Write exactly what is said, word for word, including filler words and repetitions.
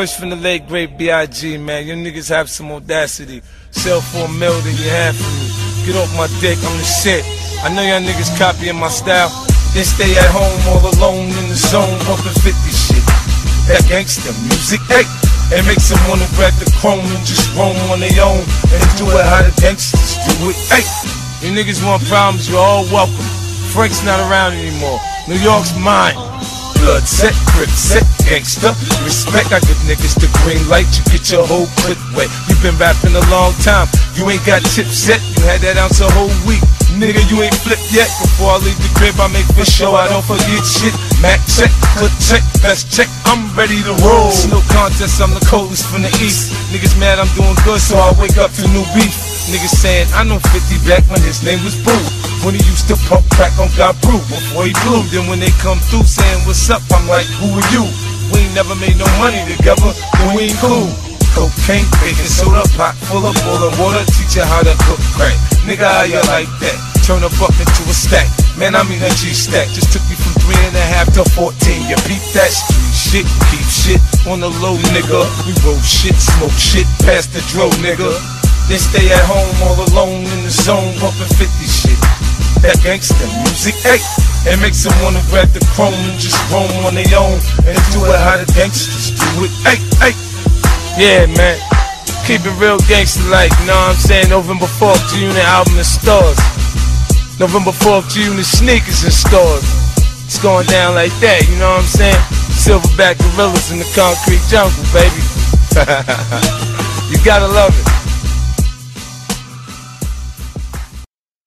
First from the late great B I G, man. You niggas have some audacity. Sell for a mil that you have for me. Get off my dick, I'm the shit. I know y'all niggas copying my style. Then stay at home all alone in the zone, bumping fifty shit. That gangsta music, hey. It makes them wanna grab the chrome and just roam on their own and do it how the gangsters do it, hey. You niggas want problems, you're all welcome. Frank's not around anymore. New York's mine. Blood set, grip set, gangsta. Respect, I give niggas the green light. You get your whole clip wet. You been rapping a long time. You ain't got tips yet. You had that ounce a whole week. Nigga, you ain't flipped yet. Before I leave the crib, I make for sure I don't forget shit. Mac check, clip check, best check. I'm ready to roll. It's no contest, I'm the coldest from the east. Niggas mad I'm doing good, so I wake up to new beef. Niggas saying I know fifty back when his name was Boo. When he used to pump crack on God Brew before he blew. Then when they come through saying what's up, I'm like, who are you? We ain't never made no money together, then we ain't cool. Cocaine, baking soda, pot full of boiling water. Teach you how to cook crack. Nigga, how you like that? Turn a buck into a stack. Man, I mean a G-stack. Just took you from three and a half to fourteen. You beat that street shit, keep shit on the low, nigga. We roll shit, smoke shit, pass the dro, nigga. Then stay at home all alone in the zone, bumping fifty shit. That gangsta music, hey. It makes them wanna grab the chrome and just roam on their own and do it how the gangsters do it, hey, hey. Yeah, man. Keep it real gangster-like, you know what I'm saying? November fourth, G-Unit album in stores. November fourth, G-Unit sneakers in stores. It's going down like that, you know what I'm saying? Silverback gorillas in the concrete jungle, baby. You gotta love it.